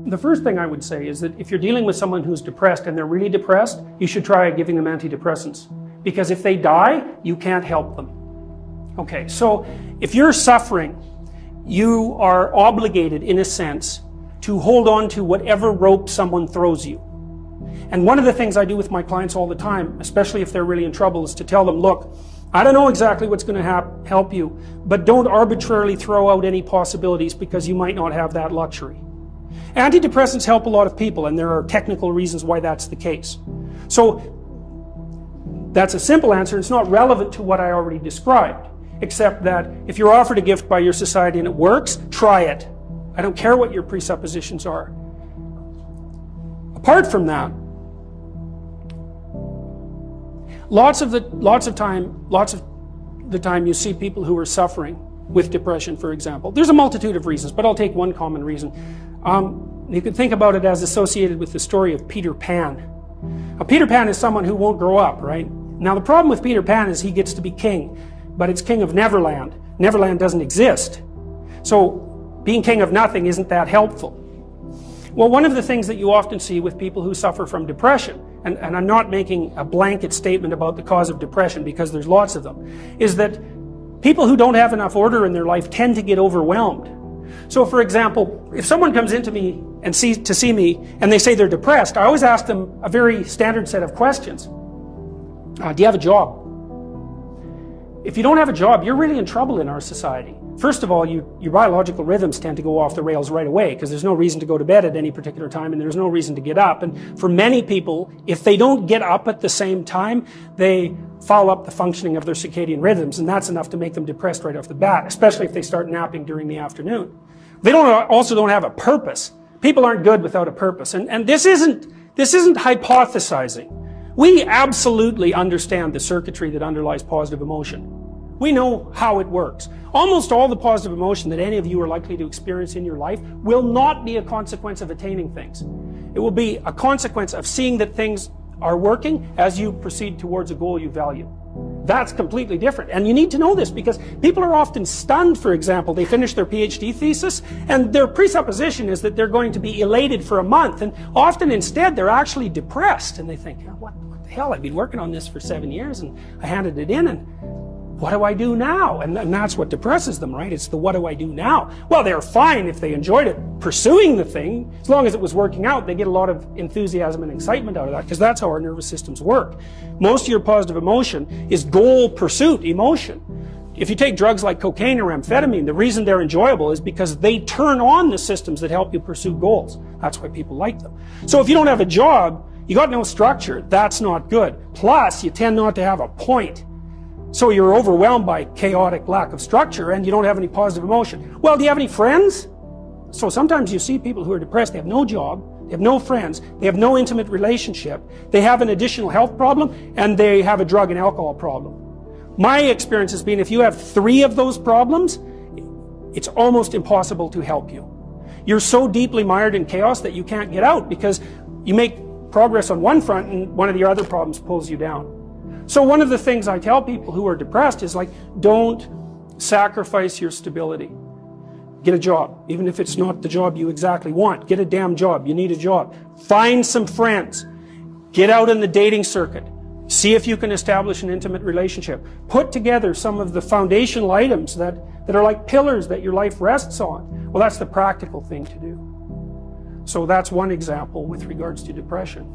The first thing I would say is that if you're dealing with someone who's depressed and they're really depressed, you should try giving them antidepressants. Because if they die, you can't help them. Okay, so if you're suffering, you are obligated, in a sense, to hold on to whatever rope someone throws you. And one of the things I do with my clients all the time, especially if they're really in trouble, is to tell them, look, I don't know exactly what's going to help you, but don't arbitrarily throw out any possibilities because you might not have that luxury. Antidepressants help a lot of people, and there are technical reasons why that's the case. So that's a simple answer. It's not relevant to what I already described, except that if you're offered a gift by your society and it works, try it. I don't care what your presuppositions are. Apart from that, lots of the time you see people who are suffering with depression, for example. There's a multitude of reasons, but I'll take one common reason. You can think about it as associated with the story of Peter Pan. Now, Peter Pan is someone who won't grow up, right? Now, the problem with Peter Pan is he gets to be king, but it's king of Neverland. Neverland doesn't exist. So, being king of nothing isn't that helpful. Well, one of the things that you often see with people who suffer from depression, and I'm not making a blanket statement about the cause of depression because there's lots of them, is that people who don't have enough order in their life tend to get overwhelmed. So, for example, if someone comes into me and to see me and they say they're depressed, I always ask them a very standard set of questions. Do you have a job? If you don't have a job, you're really in trouble in our society. First of all, your biological rhythms tend to go off the rails right away because there's no reason to go to bed at any particular time and there's no reason to get up. And for many people, if they don't get up at the same time, they foul up the functioning of their circadian rhythms, and that's enough to make them depressed right off the bat, especially if they start napping during the afternoon. They also don't have a purpose. People aren't good without a purpose. And this isn't hypothesizing. We absolutely understand the circuitry that underlies positive emotion. We know how it works. Almost all the positive emotion that any of you are likely to experience in your life will not be a consequence of attaining things. It will be a consequence of seeing that things are working as you proceed towards a goal you value. That's completely different. And you need to know this because people are often stunned, for example. They finish their PhD thesis and their presupposition is that they're going to be elated for a month. And often instead they're actually depressed. And they think, what the hell, I've been working on this for 7 years and I handed it in and what do I do now? And that's what depresses them, right? It's the what do I do now? Well, they're fine if they enjoyed it, pursuing the thing. As long as it was working out, they get a lot of enthusiasm and excitement out of that because that's how our nervous systems work. Most of your positive emotion is goal pursuit emotion. If you take drugs like cocaine or amphetamine, the reason they're enjoyable is because they turn on the systems that help you pursue goals. That's why people like them. So if you don't have a job, you got no structure, that's not good. Plus, you tend not to have a point. So you're overwhelmed by chaotic lack of structure and you don't have any positive emotion. Well, do you have any friends? So sometimes you see people who are depressed, they have no job, they have no friends, they have no intimate relationship, they have an additional health problem, and they have a drug and alcohol problem. My experience has been if you have 3 of those problems, it's almost impossible to help you. You're so deeply mired in chaos that you can't get out because you make progress on one front and one of your other problems pulls you down. So one of the things I tell people who are depressed is like, don't sacrifice your stability. Get a job, even if it's not the job you exactly want. Get a damn job. You need a job. Find some friends. Get out in the dating circuit. See if you can establish an intimate relationship. Put together some of the foundational items that are like pillars that your life rests on. Well, that's the practical thing to do. So that's one example with regards to depression.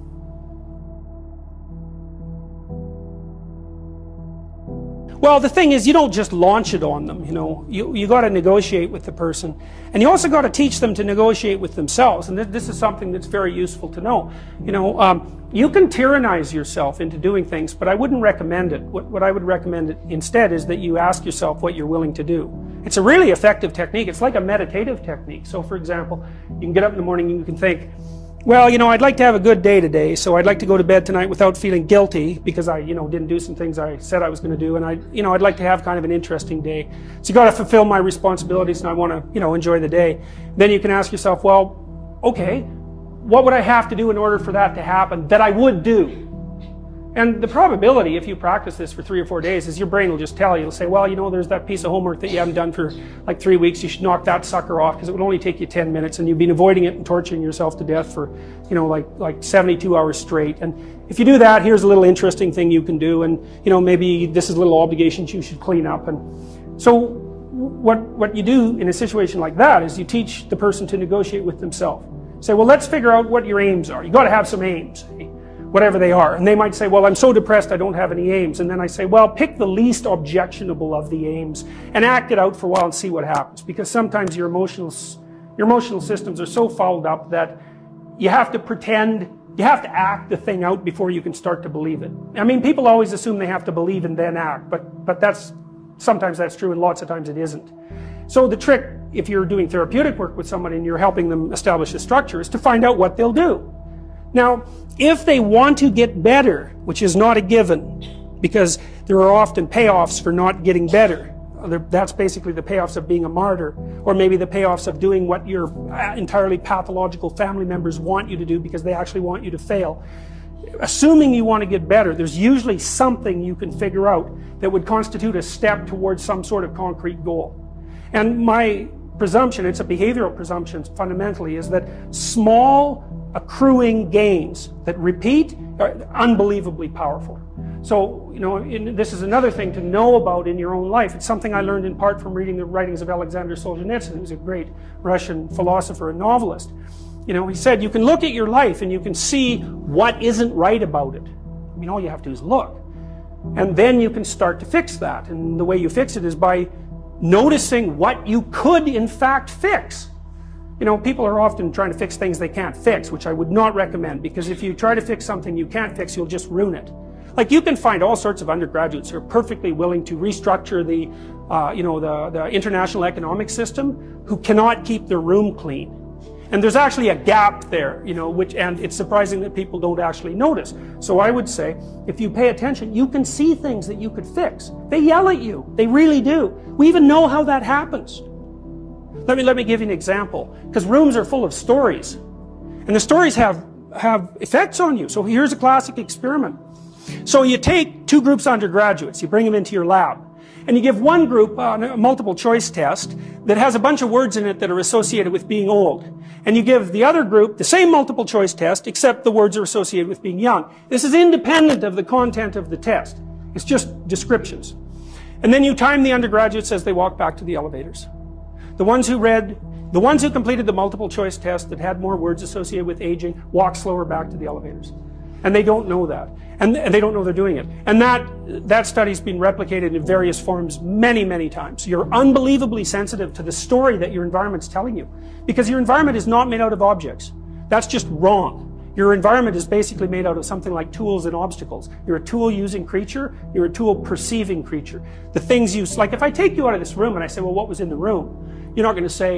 Well, the thing is, you don't just launch it on them, you got to negotiate with the person, and you also got to teach them to negotiate with themselves, and this is something that's very useful to know. You can tyrannize yourself into doing things, but I wouldn't recommend it. What I would recommend instead is that you ask yourself what you're willing to do. It's a really effective technique. It's like a meditative technique. So, for example, you can get up in the morning and you can think, well, I'd like to have a good day today, so I'd like to go to bed tonight without feeling guilty because I, didn't do some things I said I was going to do, and I'd like to have kind of an interesting day. So you got to fulfill my responsibilities, and I want to, enjoy the day. Then you can ask yourself, well, okay, what would I have to do in order for that to happen that I would do? And the probability, if you practice this for 3 or 4 days, is your brain will just tell you, it'll say, well, you know, there's that piece of homework that you haven't done for like 3 weeks, you should knock that sucker off because it would only take you 10 minutes and you've been avoiding it and torturing yourself to death for, you know, like 72 hours straight. And if you do that, here's a little interesting thing you can do, and, you know, maybe this is little obligations you should clean up. And so what you do in a situation like that is you teach the person to negotiate with themselves. Say, well, let's figure out what your aims are. You got to have some aims, whatever they are. And they might say, well, I'm so depressed I don't have any aims. And then I say, well, pick the least objectionable of the aims and act it out for a while and see what happens. Because sometimes your emotional systems are so fouled up that you have to pretend, you have to act the thing out before you can start to believe it. I mean, people always assume they have to believe and then act, but sometimes that's true and lots of times it isn't. So the trick, if you're doing therapeutic work with somebody and you're helping them establish a structure, is to find out what they'll do. Now, if they want to get better, which is not a given, because there are often payoffs for not getting better. That's basically the payoffs of being a martyr, or maybe the payoffs of doing what your entirely pathological family members want you to do because they actually want you to fail. Assuming you want to get better, there's usually something you can figure out that would constitute a step towards some sort of concrete goal. And my presumption, it's a behavioral presumption fundamentally, is that small accruing gains that repeat are unbelievably powerful. So, you know, this is another thing to know about in your own life. It's something I learned in part from reading the writings of Alexander Solzhenitsyn, who's a great Russian philosopher and novelist. You know, he said, you can look at your life and you can see what isn't right about it. I mean, all you have to do is look. And then you can start to fix that. And the way you fix it is by noticing what you could in fact fix. You know, people are often trying to fix things they can't fix, which I would not recommend, because if you try to fix something you can't fix, you'll just ruin it. Like, you can find all sorts of undergraduates who are perfectly willing to restructure the, the international economic system, who cannot keep their room clean. And there's actually a gap there, you know, and it's surprising that people don't actually notice. So I would say, if you pay attention, you can see things that you could fix. They yell at you. They really do. We even know how that happens. Let me give you an example, because rooms are full of stories, and the stories have effects on you. So here's a classic experiment. So you take 2 groups of undergraduates, you bring them into your lab, and you give one group a multiple choice test that has a bunch of words in it that are associated with being old. And you give the other group the same multiple choice test, except the words are associated with being young. This is independent of the content of the test. It's just descriptions. And then you time the undergraduates as they walk back to the elevators. The ones who completed the multiple choice test that had more words associated with aging walk slower back to the elevators. And they don't know that. And they don't know they're doing it. And that study's been replicated in various forms many, many times. You're unbelievably sensitive to the story that your environment's telling you. Because your environment is not made out of objects. That's just wrong. Your environment is basically made out of something like tools and obstacles. You're a tool-using creature. You're a tool-perceiving creature. The things you... Like, if I take you out of this room and I say, well, what was in the room? You're not going to say,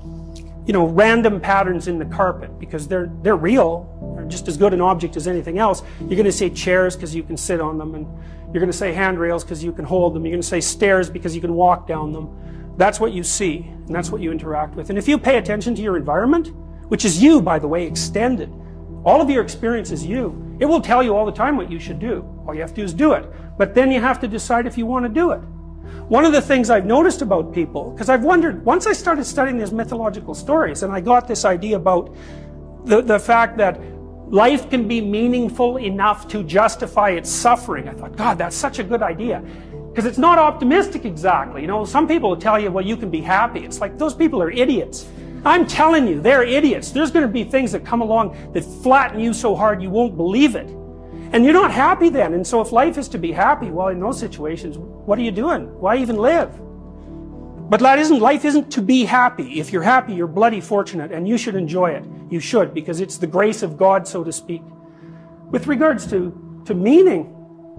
you know, random patterns in the carpet, because they're real. They're just as good an object as anything else. You're going to say chairs because you can sit on them, and you're going to say handrails because you can hold them. You're going to say stairs because you can walk down them. That's what you see, and that's what you interact with. And if you pay attention to your environment, which is you, by the way, extended, all of your experience is you. It will tell you all the time what you should do. All you have to do is do it. But then you have to decide if you want to do it. One of the things I've noticed about people, because I've wondered, once I started studying these mythological stories, and I got this idea about the fact that life can be meaningful enough to justify its suffering, I thought, God, that's such a good idea. Because it's not optimistic exactly. You know, some people will tell you, well, you can be happy. It's like, those people are idiots. I'm telling you, they're idiots. There's going to be things that come along that flatten you so hard you won't believe it. And you're not happy then. And so if life is to be happy, well, in those situations, what are you doing? Why even live? But life isn't to be happy. If you're happy, you're bloody fortunate, and you should enjoy it. You should, because it's the grace of God, so to speak. With regards to meaning,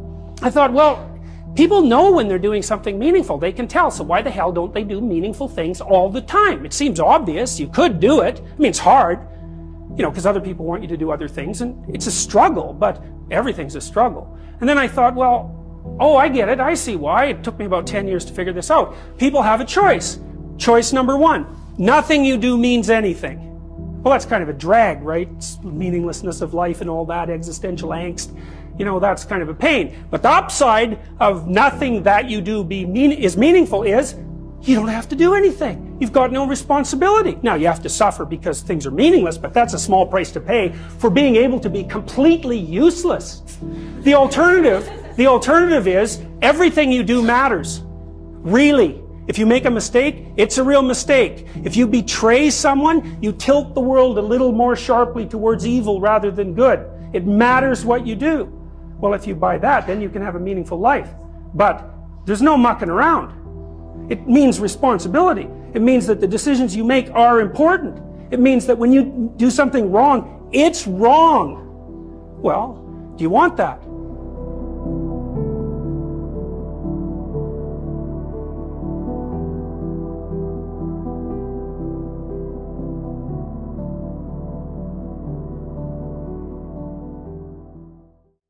I thought, well, people know when they're doing something meaningful. They can tell. So why the hell don't they do meaningful things all the time? It seems obvious. You could do it. I mean, it's hard, you know, because other people want you to do other things, and it's a struggle, but everything's a struggle. And then I thought, well, oh, I get it. I see why. It took me about 10 years to figure this out. People have a choice. Choice number 1. Nothing you do means anything. Well, that's kind of a drag, right? It's meaninglessness of life and all that, existential angst. you know, that's kind of a pain. But the upside of nothing that you do is meaningful is you don't have to do anything. You've got no responsibility. Now, you have to suffer because things are meaningless, but that's a small price to pay for being able to be completely useless. The alternative is everything you do matters. Really. If you make a mistake, it's a real mistake. If you betray someone, you tilt the world a little more sharply towards evil rather than good. It matters what you do. Well, if you buy that, then you can have a meaningful life. But there's no mucking around. It means responsibility. It means that the decisions you make are important. It means that when you do something wrong, it's wrong. Well, do you want that?